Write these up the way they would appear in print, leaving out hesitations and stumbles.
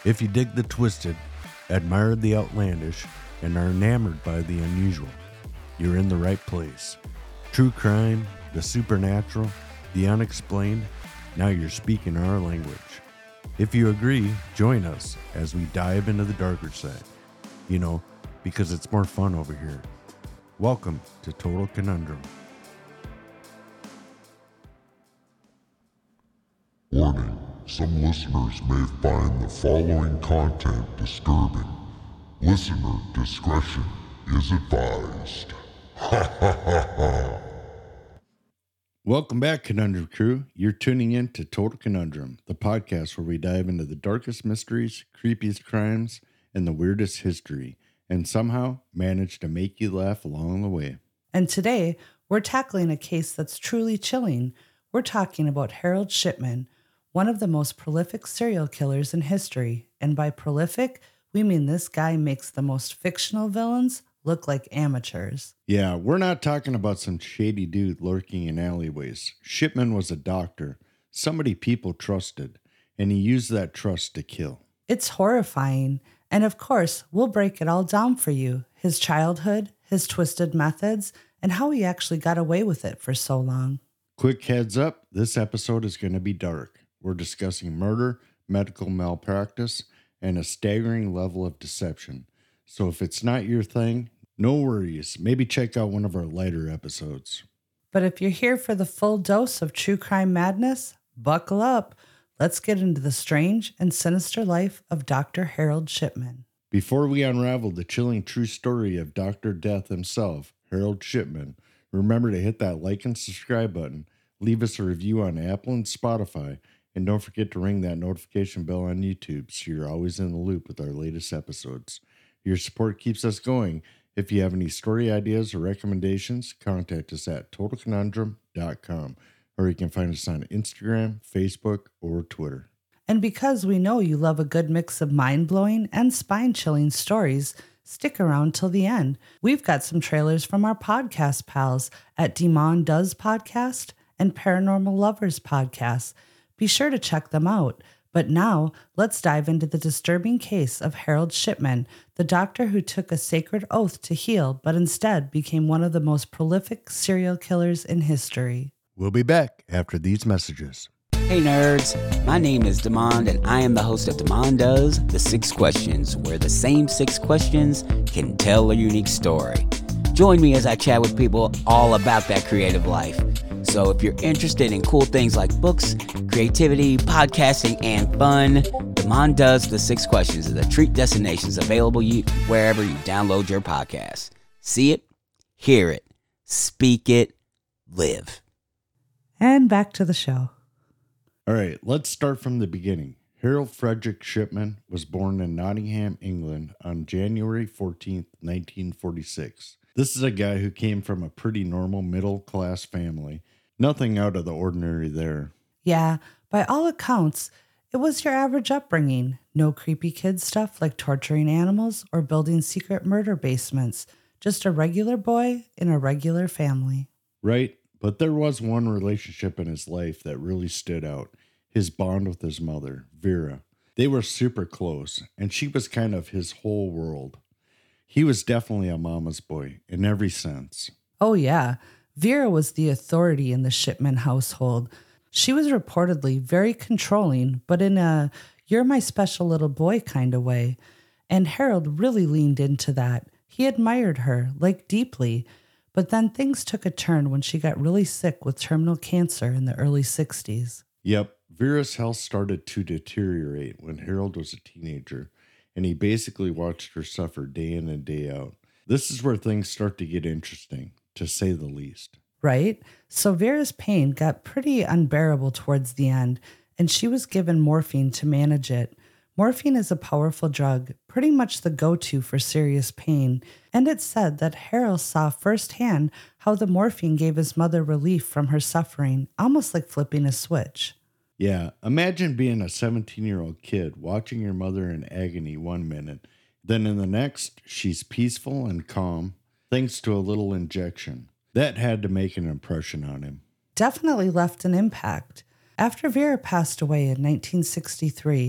If you dig the twisted, admire the outlandish, and are enamored by the unusual, you're in the right place. True crime, the supernatural, the unexplained, now you're speaking our language. If you agree, join us as we dive into the darker side. You know, because it's more fun over here. Welcome to Total Conundrum. Warning, some listeners may find the following content disturbing. Listener discretion is advised. Ha ha ha ha. Welcome back, Conundrum Crew. You're tuning in to Total Conundrum, the podcast where we dive into the darkest mysteries, creepiest crimes, and the weirdest history, and somehow manage to make you laugh along the way. And today, we're tackling a case that's truly chilling. We're talking about Harold Shipman, one of the most prolific serial killers in history. And by prolific, we mean this guy makes the most fictional villains look like amateurs. Yeah, we're not talking about some shady dude lurking in alleyways. Shipman was a doctor, somebody people trusted, and he used that trust to kill. It's horrifying. And of course, we'll break it all down for you. His childhood, his twisted methods, and how he actually got away with it for so long. Quick heads up, this episode is going to be dark. We're discussing murder, medical malpractice, and a staggering level of deception. So if it's not your thing, no worries. Maybe check out one of our lighter episodes. But if you're here for the full dose of true crime madness, buckle up. Let's get into the strange and sinister life of Dr. Harold Shipman. Before we unravel the chilling true story of Dr. Death himself, Harold Shipman, remember to hit that like and subscribe button, leave us a review on Apple and Spotify, and don't forget to ring that notification bell on YouTube so you're always in the loop with our latest episodes. Your support keeps us going. If you have any story ideas or recommendations, contact us at totalconundrum.com, or you can find us on Instagram, Facebook, or Twitter. And because we know you love a good mix of mind-blowing and spine-chilling stories, stick around till the end. We've got some trailers from our podcast pals at Demon Does Podcast and Paranormal Lovers Podcast. Be sure to check them out. But now, let's dive into the disturbing case of Harold Shipman, the doctor who took a sacred oath to heal, but instead became one of the most prolific serial killers in history. We'll be back after these messages. Hey nerds, my name is Demond and I am the host of Demond Does The 6 Questions, where the same 6 questions can tell a unique story. Join me as I chat with people all about that creative life. So if you're interested in cool things like books, creativity, podcasting, and fun, Demond Does The 6 Questions is a treat destinations available wherever you download your podcast. See it, hear it, speak it, live. And back to the show. All right, let's start from the beginning. Harold Frederick Shipman was born in Nottingham, England on January 14th, 1946. This is a guy who came from a pretty normal middle-class family. Nothing out of the ordinary there. Yeah, by all accounts, it was your average upbringing. No creepy kid stuff like torturing animals or building secret murder basements. Just a regular boy in a regular family. Right, but there was one relationship in his life that really stood out. His bond with his mother, Vera. They were super close, and she was kind of his whole world. He was definitely a mama's boy in every sense. Oh yeah, Vera was the authority in the Shipman household. She was reportedly very controlling, but in a you're my special little boy kind of way. And Harold really leaned into that. He admired her, like deeply. But then things took a turn when she got really sick with terminal cancer in the early 60s. Yep, Vera's health started to deteriorate when Harold was a teenager, and he basically watched her suffer day in and day out. This is where things start to get interesting, to say the least. Right? So Vera's pain got pretty unbearable towards the end, and she was given morphine to manage it. Morphine is a powerful drug, pretty much the go-to for serious pain, and it's said that Harold saw firsthand how the morphine gave his mother relief from her suffering, almost like flipping a switch. Yeah, imagine being a 17-year-old kid watching your mother in agony one minute, then in the next, she's peaceful and calm, thanks to a little injection. That had to make an impression on him. Definitely left an impact. After Vera passed away in 1963,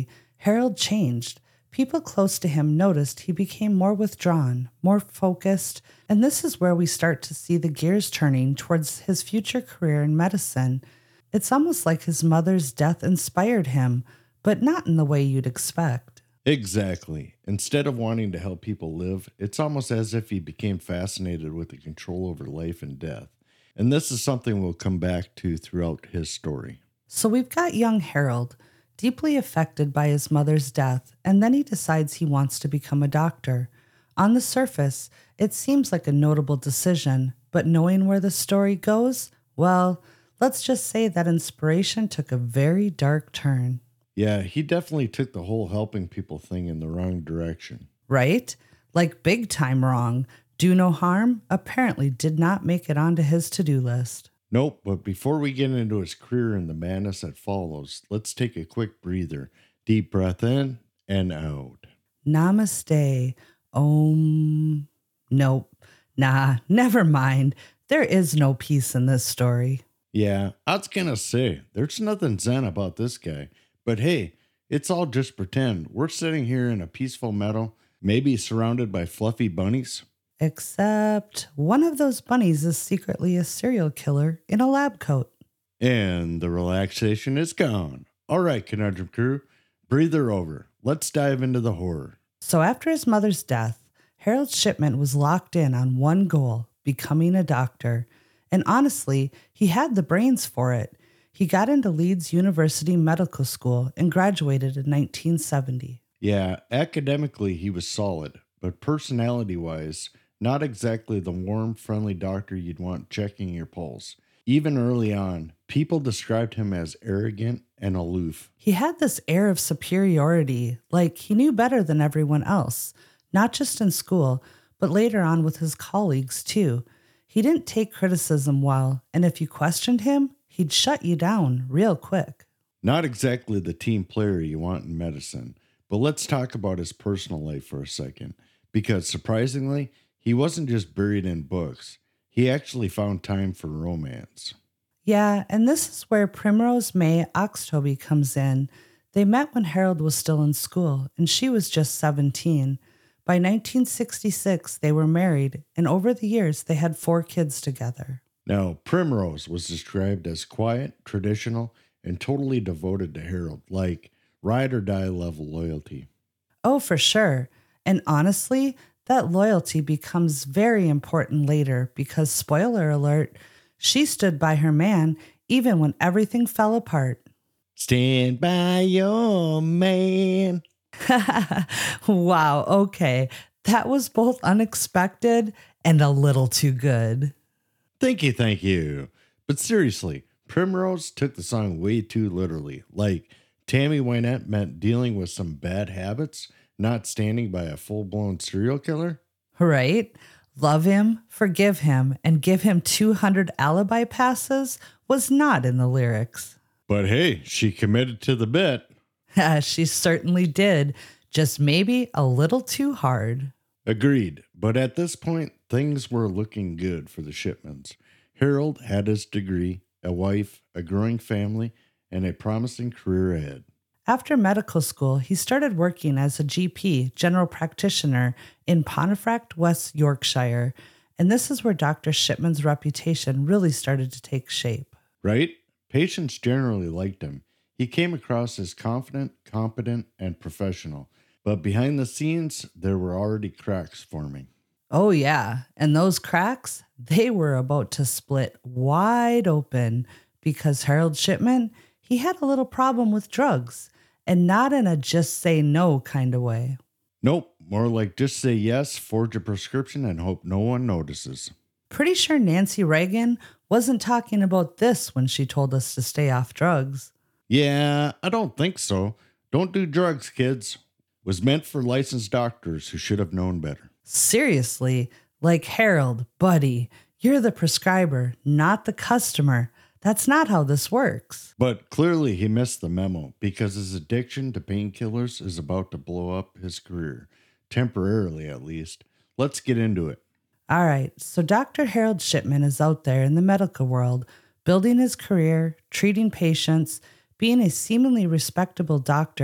Harold changed. People close to him noticed he became more withdrawn, more focused, and this is where we start to see the gears turning towards his future career in medicine. It's almost like his mother's death inspired him, but not in the way you'd expect. Exactly. Instead of wanting to help people live, it's almost as if he became fascinated with the control over life and death. And this is something we'll come back to throughout his story. So we've got young Harold, deeply affected by his mother's death, and then he decides he wants to become a doctor. On the surface, it seems like a notable decision, but knowing where the story goes, well, let's just say that inspiration took a very dark turn. Yeah, he definitely took the whole helping people thing in the wrong direction. Right? Like big time wrong. Do no harm apparently did not make it onto his to-do list. Nope, but before we get into his career and the madness that follows, let's take a quick breather. Deep breath in and out. Namaste. Om. Nope. Nah, never mind. There is no peace in this story. Yeah, I was gonna say, there's nothing zen about this guy. But hey, it's all just pretend. We're sitting here in a peaceful meadow, maybe surrounded by fluffy bunnies. Except one of those bunnies is secretly a serial killer in a lab coat. And the relaxation is gone. All right, Conundrum Crew, breather over. Let's dive into the horror. So after his mother's death, Harold Shipman was locked in on one goal, becoming a doctor. And honestly, he had the brains for it. He got into Leeds University Medical School and graduated in 1970. Yeah, academically he was solid, but personality-wise, not exactly the warm, friendly doctor you'd want checking your pulse. Even early on, people described him as arrogant and aloof. He had this air of superiority, like he knew better than everyone else, not just in school, but later on with his colleagues too. He didn't take criticism well, and if you questioned him, he'd shut you down real quick. Not exactly the team player you want in medicine, but let's talk about his personal life for a second, because surprisingly, he wasn't just buried in books. He actually found time for romance. Yeah, and this is where Primrose May Oxtoby comes in. They met when Harold was still in school, and she was just 17. By 1966, they were married, and over the years, they had 4 kids together. Now, Primrose was described as quiet, traditional, and totally devoted to Harold, like ride or die level loyalty. Oh, for sure. And honestly, that loyalty becomes very important later because, spoiler alert, she stood by her man even when everything fell apart. Stand by your man. Wow, okay. That was both unexpected and a little too good. Thank you. But seriously, Primrose took the song way too literally. Like, Tammy Wynette meant dealing with some bad habits, not standing by a full-blown serial killer. Right? Love him, forgive him, and give him 200 alibi passes was not in the lyrics. But hey, she committed to the bit. She certainly did, just maybe a little too hard. Agreed. But at this point, things were looking good for the Shipmans. Harold had his degree, a wife, a growing family, and a promising career ahead. After medical school, he started working as a GP, general practitioner, in Pontefract, West Yorkshire. And this is where Dr. Shipman's reputation really started to take shape. Right? Patients generally liked him. He came across as confident, competent, and professional. But behind the scenes, there were already cracks forming. Oh, yeah. And those cracks, they were about to split wide open because Harold Shipman, he had a little problem with drugs, and not in a just say no kind of way. Nope, more like just say yes, forge a prescription, and hope no one notices. Pretty sure Nancy Reagan wasn't talking about this when she told us to stay off drugs. Yeah, I don't think so. Don't do drugs, kids. Was meant for licensed doctors who should have known better. Seriously, like Harold, buddy, you're the prescriber, not the customer. That's not how this works. But clearly he missed the memo because his addiction to painkillers is about to blow up his career. Temporarily, at least. Let's get into it. All right, so Dr. Harold Shipman is out there in the medical world, building his career, treating patients, being a seemingly respectable doctor,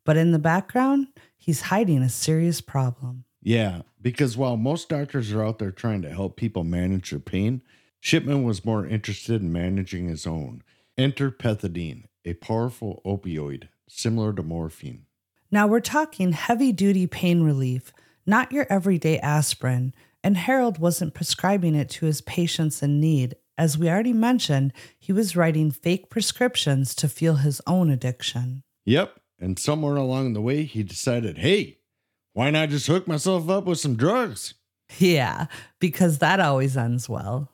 But in the background, he's hiding a serious problem. Yeah, because while most doctors are out there trying to help people manage their pain, Shipman was more interested in managing his own. Enter pethidine, a powerful opioid similar to morphine. Now we're talking heavy-duty pain relief, not your everyday aspirin, and Harold wasn't prescribing it to his patients in need. As we already mentioned, he was writing fake prescriptions to fuel his own addiction. Yep, and somewhere along the way he decided, hey, why not just hook myself up with some drugs? Yeah, because that always ends well.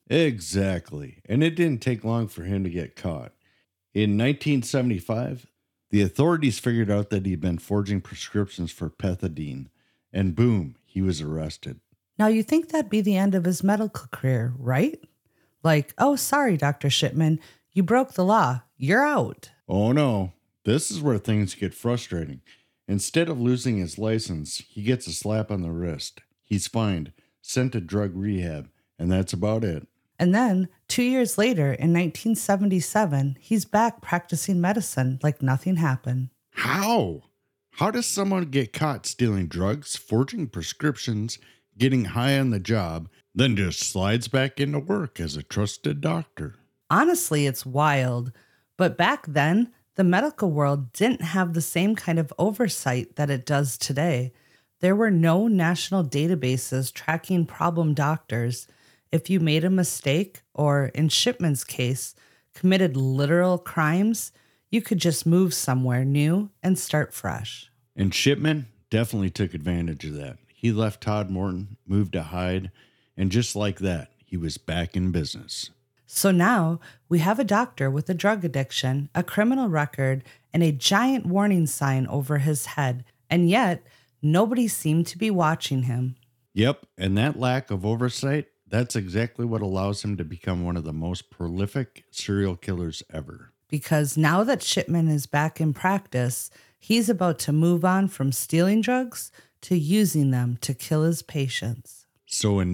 Exactly, and it didn't take long for him to get caught. In 1975, the authorities figured out that he'd been forging prescriptions for pethidine, and boom, he was arrested. Now you think that'd be the end of his medical career, right? Like, oh, sorry, Dr. Shipman, you broke the law. You're out. Oh no, this is where things get frustrating. Instead of losing his license, he gets a slap on the wrist. He's fined, sent to drug rehab, and that's about it. And then 2 years later, in 1977, he's back practicing medicine like nothing happened. How? How does someone get caught stealing drugs, forging prescriptions, getting high on the job, then just slides back into work as a trusted doctor? Honestly, it's wild. But back then, the medical world didn't have the same kind of oversight that it does today. There were no national databases tracking problem doctors. If you made a mistake, or in Shipman's case, committed literal crimes, you could just move somewhere new and start fresh. And Shipman definitely took advantage of that. He left Todd Morton, moved to Hyde, and just like that, he was back in business. So now we have a doctor with a drug addiction, a criminal record, and a giant warning sign over his head. And yet, nobody seemed to be watching him. Yep, and that lack of oversight, that's exactly what allows him to become one of the most prolific serial killers ever. Because now that Shipman is back in practice, he's about to move on from stealing drugs to using them to kill his patients. So in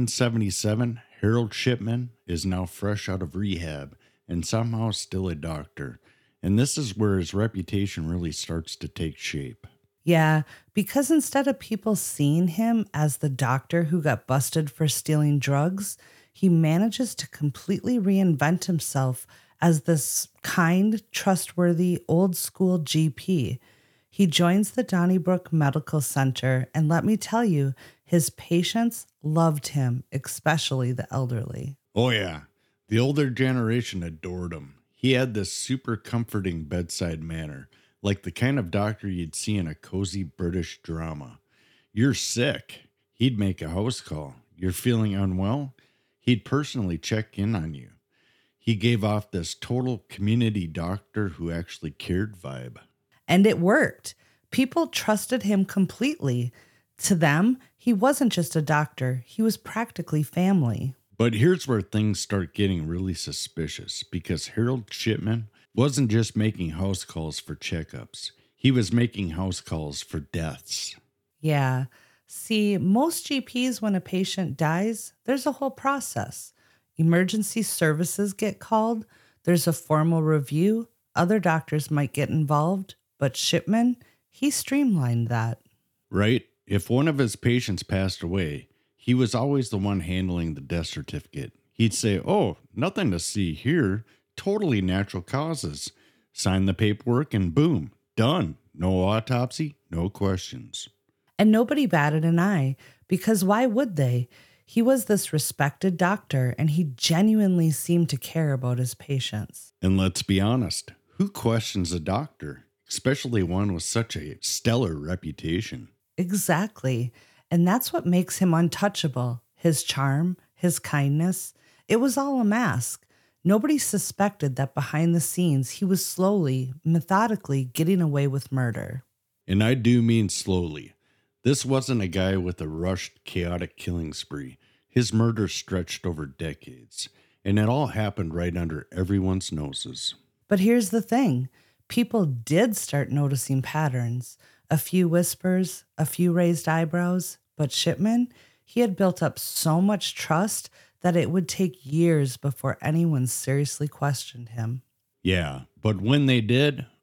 1977, Harold Shipman is now fresh out of rehab and somehow still a doctor. And this is where his reputation really starts to take shape. Yeah, because instead of people seeing him as the doctor who got busted for stealing drugs, he manages to completely reinvent himself as this kind, trustworthy, old-school GP. He joins the Donnybrook Medical Center, and let me tell you, his patients loved him, especially the elderly. Oh yeah, the older generation adored him. He had this super comforting bedside manner, like the kind of doctor you'd see in a cozy British drama. You're sick, he'd make a house call. You're feeling unwell, he'd personally check in on you. He gave off this total community doctor who actually cared vibe. And it worked. People trusted him completely. To them, he wasn't just a doctor, he was practically family. But here's where things start getting really suspicious, because Harold Shipman wasn't just making house calls for checkups. He was making house calls for deaths. Yeah. See, most GPs, when a patient dies, there's a whole process. Emergency services get called. There's a formal review. Other doctors might get involved. But Shipman, he streamlined that. Right? If one of his patients passed away, he was always the one handling the death certificate. He'd say, oh, nothing to see here. Totally natural causes. Sign the paperwork and boom, done. No autopsy, no questions. And nobody batted an eye, because why would they? He was this respected doctor, and he genuinely seemed to care about his patients. And let's be honest, who questions a doctor, especially one with such a stellar reputation? Exactly. And that's what makes him untouchable. His charm, his kindness, it was all a mask. Nobody suspected that behind the scenes, he was slowly, methodically getting away with murder. And I do mean slowly. This wasn't a guy with a rushed, chaotic killing spree. His murder stretched over decades, and it all happened right under everyone's noses. But here's the thing. People did start noticing patterns. A few whispers, a few raised eyebrows. But Shipman, he had built up so much trust that it would take years before anyone seriously questioned him. Yeah, but when they did,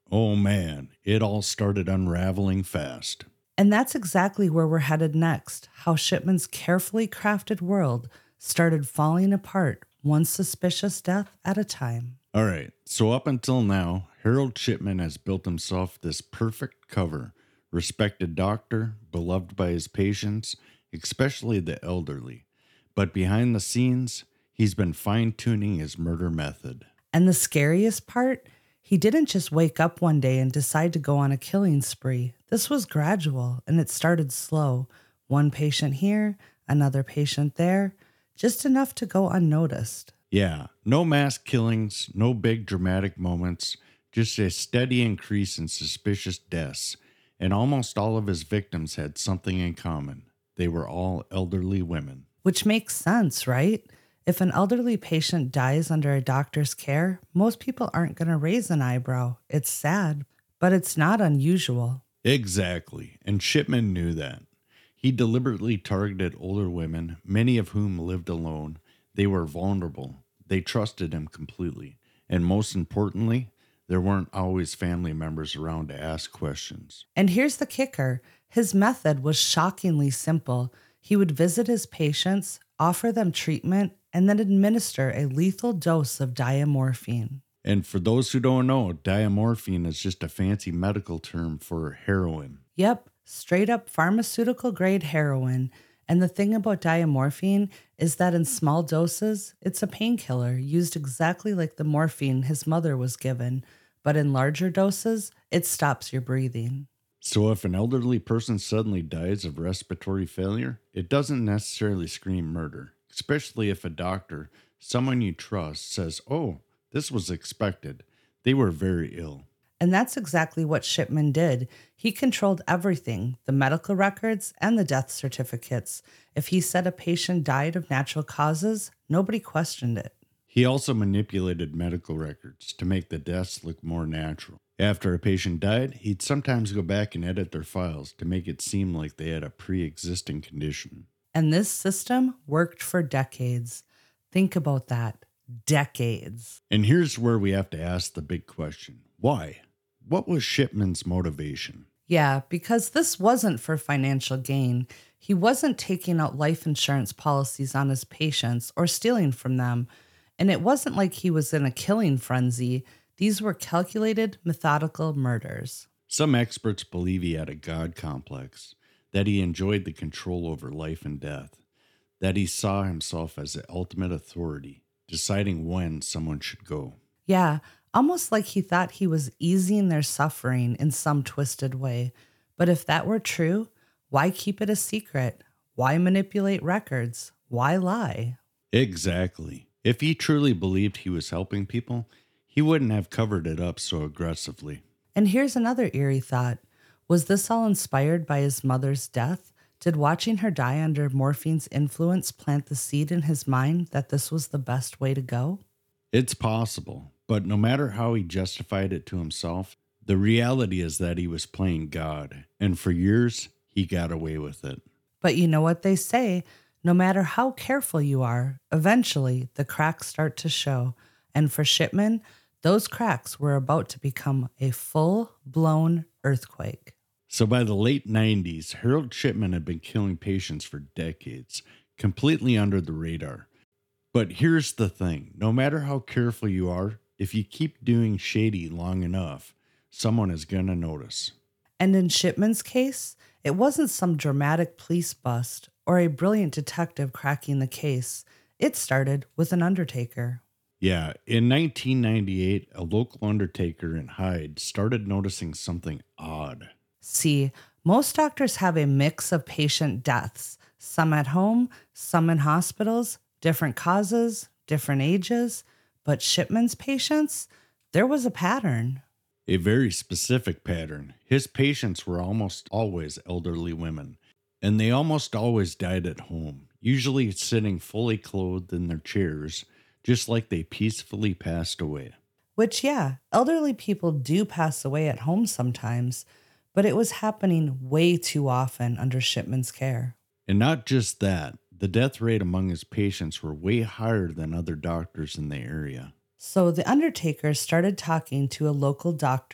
Oh man, it all started unraveling fast. And that's exactly where we're headed next, how Shipman's carefully crafted world started falling apart, one suspicious death at a time. All right, so up until now, Harold Shipman has built himself this perfect cover. Respected doctor, beloved by his patients, especially the elderly. But behind the scenes, he's been fine-tuning his murder method. And the scariest part, he didn't just wake up one day and decide to go on a killing spree. This was gradual, and it started slow. One patient here, another patient there, just enough to go unnoticed. Yeah, no mass killings, no big dramatic moments, just a steady increase in suspicious deaths. And almost all of his victims had something in common. They were all elderly women. Which makes sense, right? If an elderly patient dies under a doctor's care, most people aren't going to raise an eyebrow. It's sad, but it's not unusual. Exactly, and Shipman knew that. He deliberately targeted older women, many of whom lived alone. They were vulnerable. They trusted him completely. And most importantly, there weren't always family members around to ask questions. And here's the kicker. His method was shockingly simple. He would visit his patients, offer them treatment, and then administer a lethal dose of diamorphine. And for those who don't know, diamorphine is just a fancy medical term for heroin. Yep, straight up pharmaceutical grade heroin. And the thing about diamorphine is that in small doses, it's a painkiller used exactly like the morphine his mother was given. But in larger doses, it stops your breathing. So if an elderly person suddenly dies of respiratory failure, it doesn't necessarily scream murder, especially if a doctor, someone you trust, says, "Oh, this was expected. They were very ill." And that's exactly what Shipman did. He controlled everything, the medical records and the death certificates. If he said a patient died of natural causes, nobody questioned it. He also manipulated medical records to make the deaths look more natural. After a patient died, he'd sometimes go back and edit their files to make it seem like they had a pre-existing condition. And this system worked for decades. Think about that. Decades. And here's where we have to ask the big question. Why? What was Shipman's motivation? Yeah, because this wasn't for financial gain. He wasn't taking out life insurance policies on his patients or stealing from them. And it wasn't like he was in a killing frenzy. These were calculated, methodical murders. Some experts believe he had a God complex, that he enjoyed the control over life and death, that he saw himself as the ultimate authority, deciding when someone should go. Yeah, almost like he thought he was easing their suffering in some twisted way. But if that were true, why keep it a secret? Why manipulate records? Why lie? Exactly. If he truly believed he was helping people, he wouldn't have covered it up so aggressively. And here's another eerie thought. Was this all inspired by his mother's death? Did watching her die under morphine's influence plant the seed in his mind that this was the best way to go? It's possible, but no matter how he justified it to himself, the reality is that he was playing God, and for years, he got away with it. But you know what they say, no matter how careful you are, eventually the cracks start to show. And for Shipman, those cracks were about to become a full-blown earthquake. So by the late 90s, Harold Shipman had been killing patients for decades, completely under the radar. But here's the thing, no matter how careful you are, if you keep doing shady long enough, someone is going to notice. And in Shipman's case, it wasn't some dramatic police bust or a brilliant detective cracking the case. It started with an undertaker. Yeah, in 1998, a local undertaker in Hyde started noticing something odd. See, most doctors have a mix of patient deaths, some at home, some in hospitals, different causes, different ages. But Shipman's patients, there was a pattern. A very specific pattern. His patients were almost always elderly women, and they almost always died at home, usually sitting fully clothed in their chairs, just like they peacefully passed away. Which, yeah, elderly people do pass away at home sometimes, but it was happening way too often under Shipman's care. And not just that, the death rate among his patients were way higher than other doctors in the area. So the undertaker started talking to a local doctor,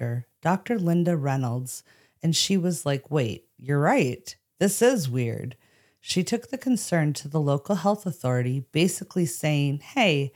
Dr. Linda Reynolds, and she was like, wait, you're right. This is weird. She took the concern to the local health authority, basically saying, hey,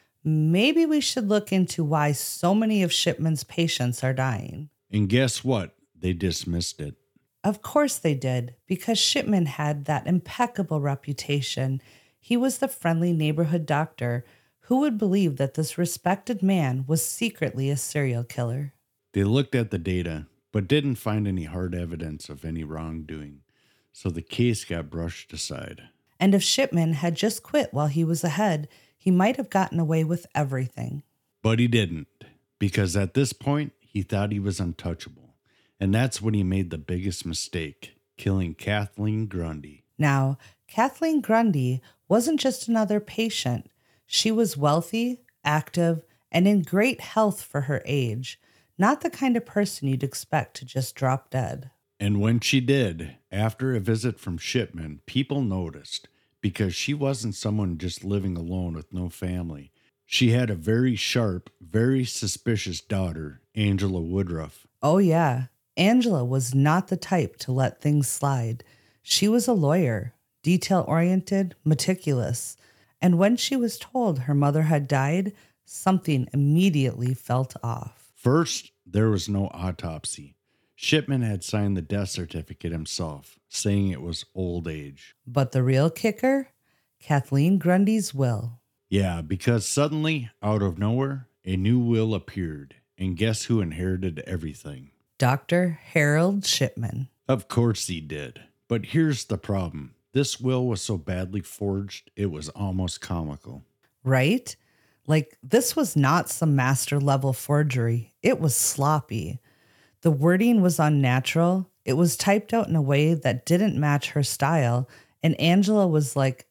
maybe we should look into why so many of Shipman's patients are dying. And guess what? They dismissed it. Of course they did, because Shipman had that impeccable reputation. He was the friendly neighborhood doctor. Who would believe that this respected man was secretly a serial killer? They looked at the data, but didn't find any hard evidence of any wrongdoing, so the case got brushed aside. And if Shipman had just quit while he was ahead, he might have gotten away with everything. But he didn't, because at this point, he thought he was untouchable. And that's when he made the biggest mistake, killing Kathleen Grundy. Now, Kathleen Grundy wasn't just another patient. She was wealthy, active, and in great health for her age. Not the kind of person you'd expect to just drop dead. And when she did, after a visit from Shipman, people noticed, because she wasn't someone just living alone with no family. She had a very sharp, very suspicious daughter, Angela Woodruff. Oh yeah, Angela was not the type to let things slide. She was a lawyer, detail-oriented, meticulous. And when she was told her mother had died, something immediately felt off. First, there was no autopsy. Shipman had signed the death certificate himself, saying it was old age. But the real kicker? Kathleen Grundy's will. Yeah, because suddenly, out of nowhere, a new will appeared. And guess who inherited everything? Dr. Harold Shipman. Of course he did. But here's the problem. This will was so badly forged, it was almost comical. Right? Like, this was not some master-level forgery. It was sloppy. The wording was unnatural. It was typed out in a way that didn't match her style. And Angela was like,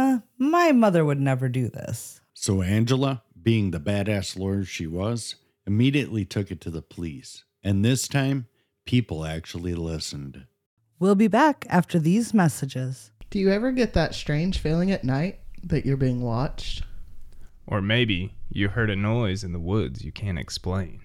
my mother would never do this. So Angela, being the badass lawyer she was, immediately took it to the police. And this time, people actually listened. We'll be back after these messages. Do you ever get that strange feeling at night that you're being watched? Or maybe you heard a noise in the woods you can't explain.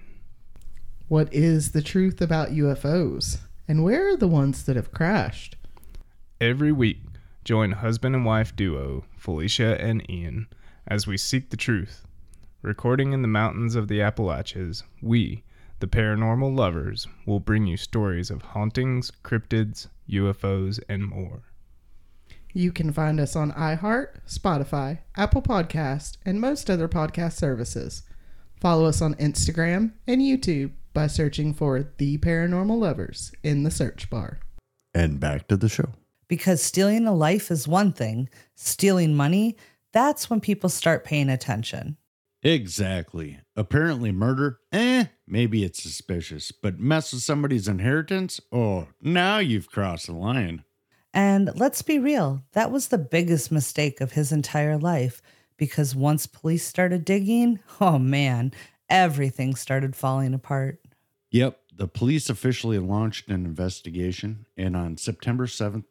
What is the truth about UFOs? And where are the ones that have crashed? Every week, join husband and wife duo, Felicia and Ian, as we seek the truth. Recording in the mountains of the Appalachians, we, the paranormal lovers, will bring you stories of hauntings, cryptids, UFOs, and more. You can find us on iHeart, Spotify, Apple Podcast, and most other podcast services. Follow us on Instagram and YouTube by searching for The Paranormal Lovers in the search bar. And back to the show. Because stealing a life is one thing. Stealing money, that's when people start paying attention. Exactly. Apparently murder, maybe it's suspicious. But mess with somebody's inheritance? Oh, now you've crossed the line. And let's be real, that was the biggest mistake of his entire life. Because once police started digging, oh man, everything started falling apart. Yep, the police officially launched an investigation, and on September 7th,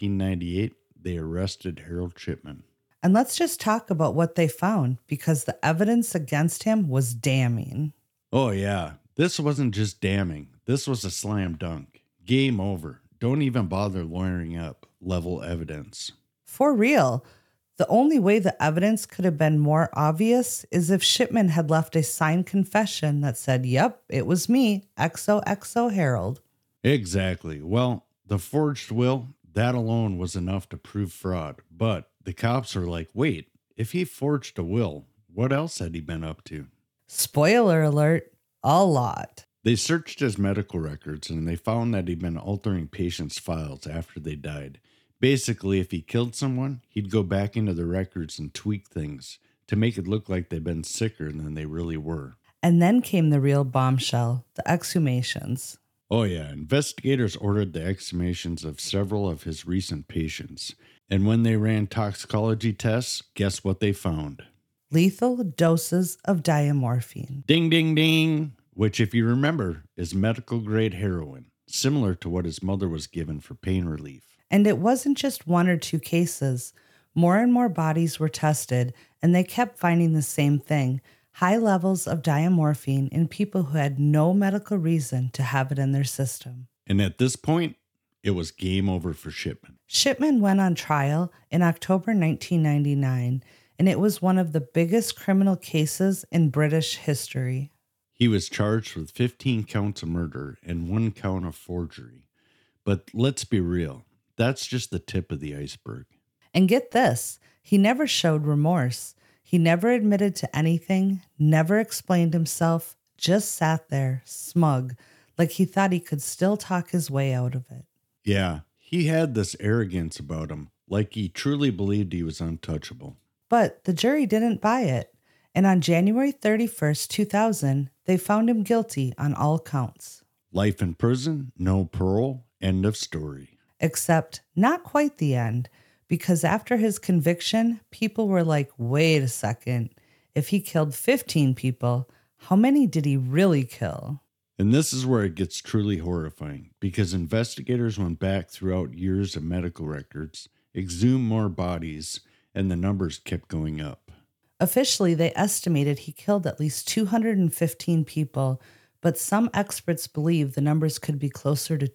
1998, they arrested Harold Shipman. And let's just talk about what they found, because the evidence against him was damning. Oh yeah, this wasn't just damning. This was a slam dunk. Game over. Don't even bother lawyering up level evidence. For real. The only way the evidence could have been more obvious is if Shipman had left a signed confession that said, yep, it was me, XOXO Harold. Exactly. Well, the forged will, that alone was enough to prove fraud. But the cops are like, wait, if he forged a will, what else had he been up to? Spoiler alert, a lot. They searched his medical records and they found that he'd been altering patients' files after they died. Basically, if he killed someone, he'd go back into the records and tweak things to make it look like they'd been sicker than they really were. And then came the real bombshell, the exhumations. Oh yeah, investigators ordered the exhumations of several of his recent patients. And when they ran toxicology tests, guess what they found? Lethal doses of diamorphine. Ding, ding, ding! Which, if you remember, is medical-grade heroin, similar to what his mother was given for pain relief. And it wasn't just one or two cases. More and more bodies were tested, and they kept finding the same thing, high levels of diamorphine in people who had no medical reason to have it in their system. And at this point, it was game over for Shipman. Shipman went on trial in October 1999, and it was one of the biggest criminal cases in British history. He was charged with 15 counts of murder and 1 count of forgery. But let's be real, that's just the tip of the iceberg. And get this, he never showed remorse. He never admitted to anything, never explained himself, just sat there, smug, like he thought he could still talk his way out of it. Yeah, he had this arrogance about him, like he truly believed he was untouchable. But the jury didn't buy it, and on January 31st, 2000, they found him guilty on all counts. Life in prison, no parole, end of story. Except not quite the end, because after his conviction, people were like, wait a second, if he killed 15 people, how many did he really kill? And this is where it gets truly horrifying, because investigators went back throughout years of medical records, exhumed more bodies, and the numbers kept going up. Officially, they estimated he killed at least 215 people, but some experts believe the numbers could be closer to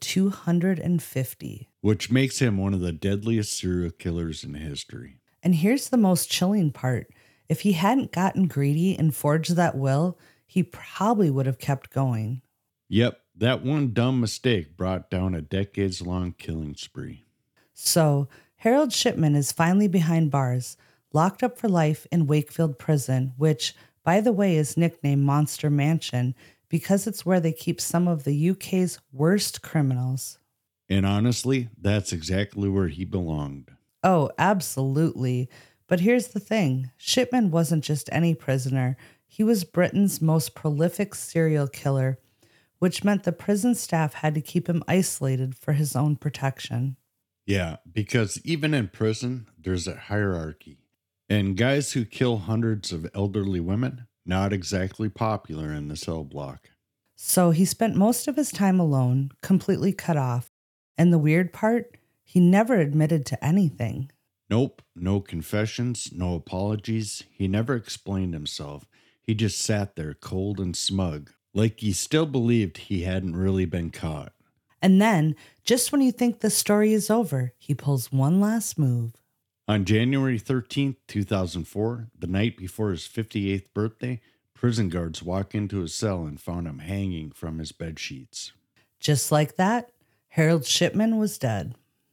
250. Which makes him one of the deadliest serial killers in history. And here's the most chilling part. If he hadn't gotten greedy and forged that will, he probably would have kept going. Yep, that one dumb mistake brought down a decades-long killing spree. So, Harold Shipman is finally behind bars, locked up for life in Wakefield Prison, which, by the way, is nicknamed Monster Mansion because it's where they keep some of the UK's worst criminals. And honestly, that's exactly where he belonged. Oh, absolutely. But here's the thing. Shipman wasn't just any prisoner. He was Britain's most prolific serial killer, which meant the prison staff had to keep him isolated for his own protection. Yeah, because even in prison, there's a hierarchy. And guys who kill hundreds of elderly women, not exactly popular in the cell block. So he spent most of his time alone, completely cut off. And the weird part, he never admitted to anything. Nope, no confessions, no apologies. He never explained himself. He just sat there cold and smug, like he still believed he hadn't really been caught. And then, just when you think the story is over, he pulls one last move. On January 13th, 2004, the night before his 58th birthday, prison guards walked into his cell and found him hanging from his bed sheets. Just like that, Harold Shipman was dead.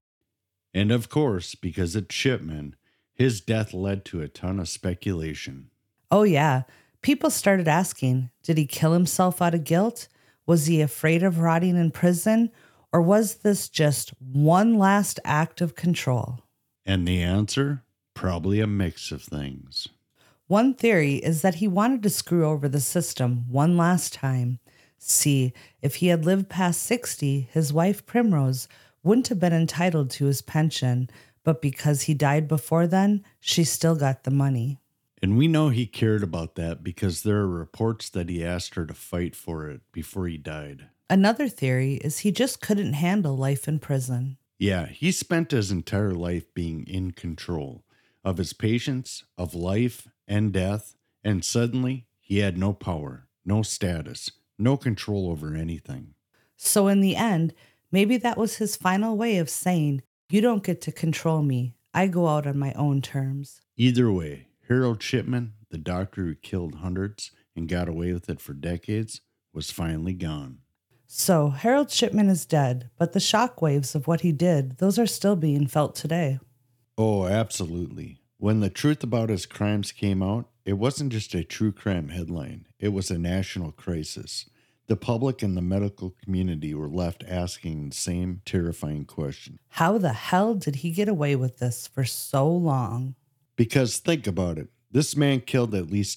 And of course, because it's Shipman, his death led to a ton of speculation. Oh yeah, people started asking, did he kill himself out of guilt? Was he afraid of rotting in prison? Or was this just one last act of control? And the answer? Probably a mix of things. One theory is that he wanted to screw over the system one last time. See, if he had lived past 60, his wife Primrose wouldn't have been entitled to his pension, but because he died before then, she still got the money. And we know he cared about that because there are reports that he asked her to fight for it before he died. Another theory is he just couldn't handle life in prison. Yeah, he spent his entire life being in control of his patients, of life and death, and suddenly he had no power, no status, no control over anything. So in the end, maybe that was his final way of saying, you don't get to control me. I go out on my own terms. Either way, Harold Shipman, the doctor who killed hundreds and got away with it for decades, was finally gone. So Harold Shipman is dead, but the shockwaves of what he did, those are still being felt today. Oh, absolutely. When the truth about his crimes came out, it wasn't just a true crime headline. It was a national crisis. The public and the medical community were left asking the same terrifying question. How the hell did he get away with this for so long? Because think about it. This man killed at least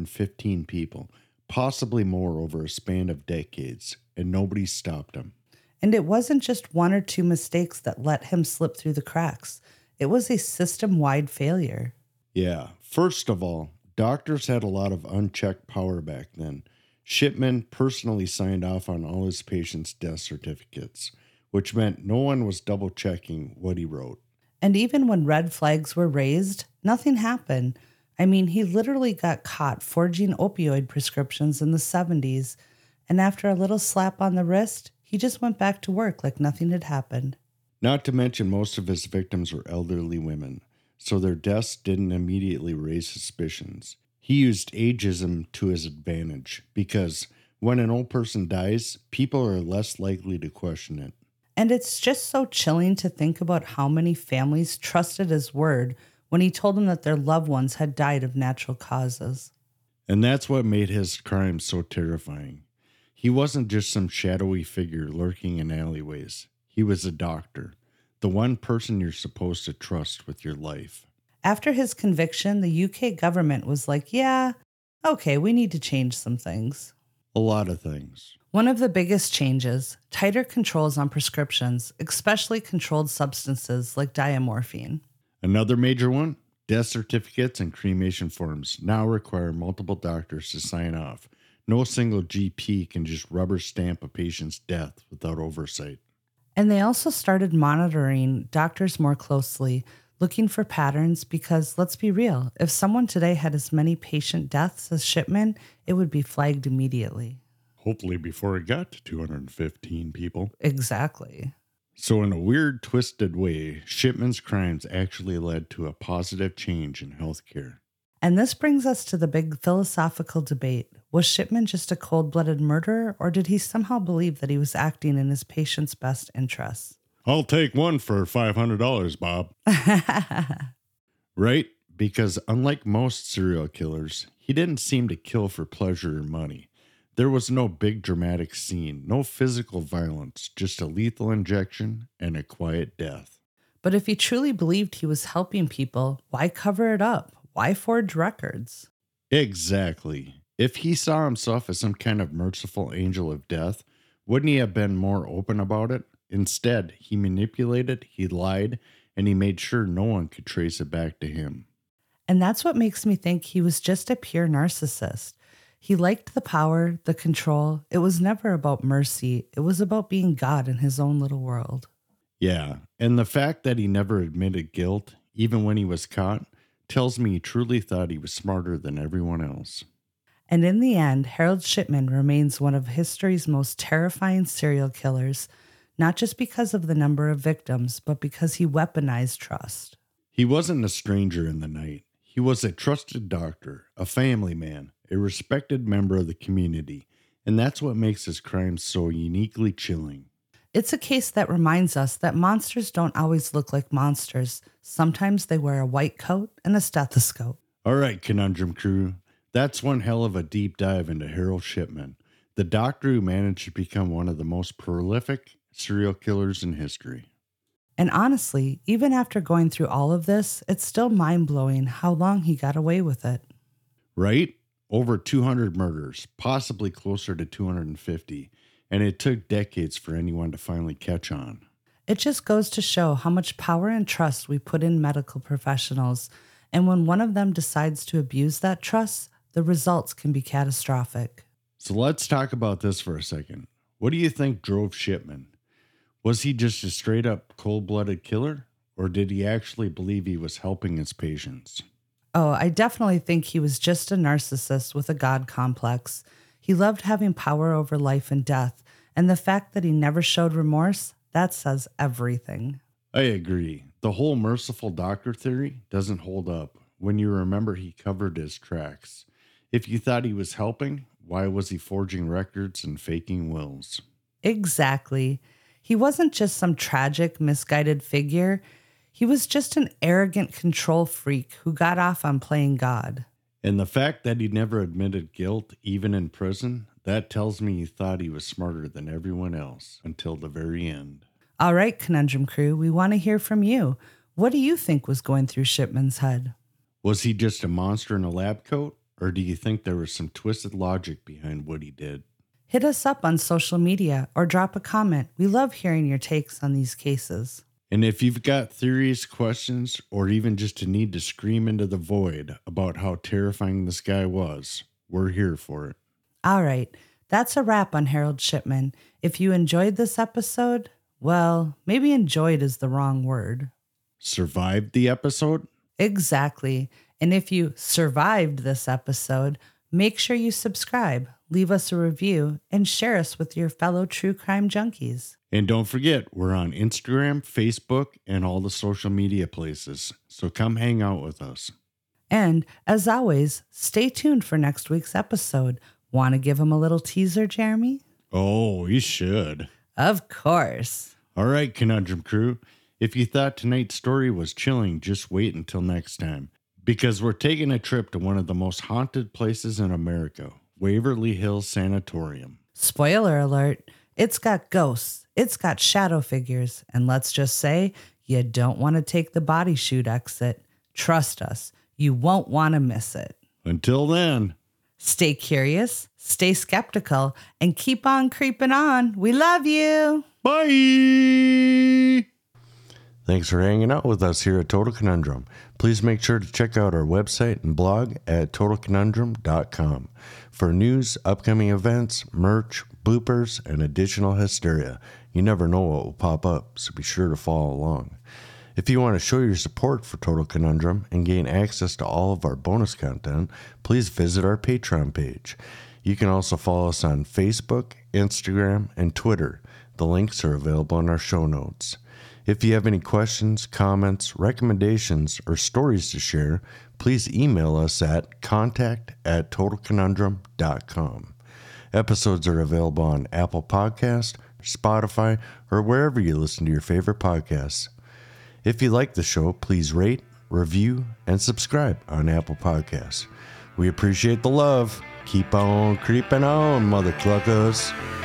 215 people, possibly more over a span of decades, and nobody stopped him. And it wasn't just one or two mistakes that let him slip through the cracks. It was a system-wide failure. Yeah, first of all, doctors had a lot of unchecked power back then. Shipman personally signed off on all his patients' death certificates, which meant no one was double-checking what he wrote. And even when red flags were raised, nothing happened. I mean, he literally got caught forging opioid prescriptions in the 70s, and after a little slap on the wrist, he just went back to work like nothing had happened. Not to mention, most of his victims were elderly women, so their deaths didn't immediately raise suspicions. He used ageism to his advantage, because when an old person dies, people are less likely to question it. And it's just so chilling to think about how many families trusted his word when he told them that their loved ones had died of natural causes. And that's what made his crimes so terrifying. He wasn't just some shadowy figure lurking in alleyways. He was a doctor, the one person you're supposed to trust with your life. After his conviction, the UK government was like, yeah, okay, we need to change some things. A lot of things. One of the biggest changes, tighter controls on prescriptions, especially controlled substances like diamorphine. Another major one, death certificates and cremation forms now require multiple doctors to sign off. No single GP can just rubber stamp a patient's death without oversight. And they also started monitoring doctors more closely, looking for patterns because, let's be real, if someone today had as many patient deaths as Shipman, it would be flagged immediately. Hopefully before it got to 215 people. Exactly. So in a weird, twisted way, Shipman's crimes actually led to a positive change in healthcare. And this brings us to the big philosophical debate. Was Shipman just a cold-blooded murderer, or did he somehow believe that he was acting in his patient's best interests? I'll take one for $500, Bob. Right? Because unlike most serial killers, he didn't seem to kill for pleasure or money. There was no big dramatic scene, no physical violence, just a lethal injection and a quiet death. But if he truly believed he was helping people, why cover it up? Why forge records? Exactly. If he saw himself as some kind of merciful angel of death, wouldn't he have been more open about it? Instead, he manipulated, he lied, and he made sure no one could trace it back to him. And that's what makes me think he was just a pure narcissist. He liked the power, the control. It was never about mercy. It was about being God in his own little world. Yeah, and the fact that he never admitted guilt, even when he was caught, tells me he truly thought he was smarter than everyone else. And in the end, Harold Shipman remains one of history's most terrifying serial killers, not just because of the number of victims, but because he weaponized trust. He wasn't a stranger in the night. He was a trusted doctor, a family man, a respected member of the community, and that's what makes his crimes so uniquely chilling. It's a case that reminds us that monsters don't always look like monsters. Sometimes they wear a white coat and a stethoscope. All right, Conundrum Crew, that's one hell of a deep dive into Harold Shipman, the doctor who managed to become one of the most prolific serial killers in history. And honestly, even after going through all of this, it's still mind-blowing how long he got away with it. Right? Over 200 murders, possibly closer to 250, and it took decades for anyone to finally catch on. It just goes to show how much power and trust we put in medical professionals, and when one of them decides to abuse that trust, the results can be catastrophic. So let's talk about this for a second. What do you think drove Shipman? Was he just a straight-up cold-blooded killer, or did he actually believe he was helping his patients? Oh, I definitely think he was just a narcissist with a God complex. He loved having power over life and death, and the fact that he never showed remorse, that says everything. I agree. The whole merciful doctor theory doesn't hold up when you remember he covered his tracks. If you thought he was helping, why was he forging records and faking wills? Exactly. He wasn't just some tragic, misguided figure. He was just an arrogant control freak who got off on playing God. And the fact that he never admitted guilt, even in prison, that tells me he thought he was smarter than everyone else until the very end. All right, Conundrum Crew, we want to hear from you. What do you think was going through Shipman's head? Was he just a monster in a lab coat, or do you think there was some twisted logic behind what he did? Hit us up on social media or drop a comment. We love hearing your takes on these cases. And if you've got theories, questions, or even just a need to scream into the void about how terrifying this guy was, we're here for it. All right, that's a wrap on Harold Shipman. If you enjoyed this episode, well, maybe enjoyed is the wrong word. Survived the episode? Exactly. And if you survived this episode, make sure you subscribe, leave us a review, and share us with your fellow true crime junkies. And don't forget, we're on Instagram, Facebook, and all the social media places. So come hang out with us. And as always, stay tuned for next week's episode. Want to give them a little teaser, Jeremy? Oh, you should. Of course. All right, Conundrum Crew. If you thought tonight's story was chilling, just wait until next time. Because we're taking a trip to one of the most haunted places in America, Waverly Hills Sanatorium. Spoiler alert, it's got ghosts, it's got shadow figures, and let's just say, you don't want to take the body chute exit. Trust us, you won't want to miss it. Until then, stay curious, stay skeptical, and keep on creeping on. We love you. bye! Thanks for hanging out with us here at Total Conundrum. Please make sure to check out our website and blog at totalconundrum.com for news, upcoming events, merch, bloopers, and additional hysteria. You never know what will pop up, so be sure to follow along. If you want to show your support for Total Conundrum and gain access to all of our bonus content, please visit our Patreon page. You can also follow us on Facebook, Instagram, and Twitter. The links are available in our show notes. If you have any questions, comments, recommendations, or stories to share, please email us at contact@totalconundrum.com. Episodes are available on Apple Podcast, Spotify, or wherever you listen to your favorite podcasts. If you like the show, please rate, review, and subscribe on Apple Podcasts. We appreciate the love. Keep on creeping on, mother cluckers.